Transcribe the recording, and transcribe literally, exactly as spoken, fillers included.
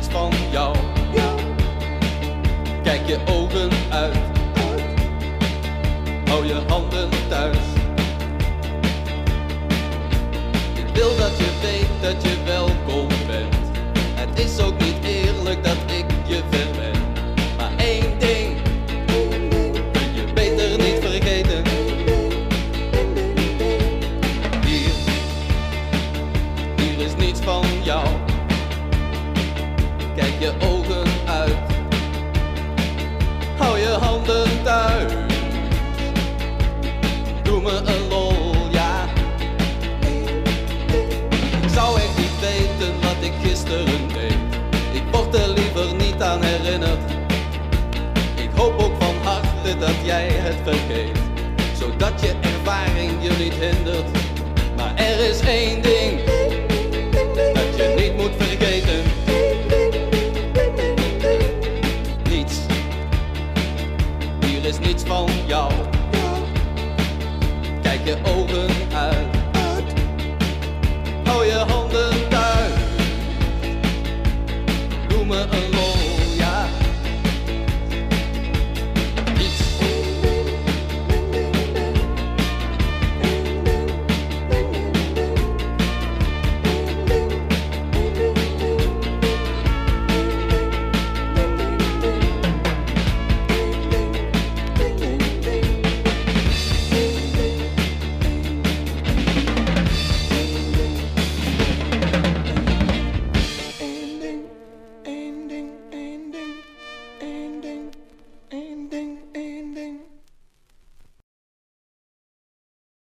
van jou. Kijk je ogen uit, hou je handen thuis. Ik wil dat je weet dat je welkom bent. Het is ook niet eerlijk dat ik je verwen. Maar één ding kun je beter niet vergeten. Hier, hier is niets van jou. Kijk je ogen uit, hou je handen thuis. Doe me een lol, ja. Ik zou echt niet weten wat ik gisteren deed. Ik word er liever niet aan herinnerd. Ik hoop ook van harte dat jij het vergeet, zodat je ervaring je niet hindert. Maar er is één ding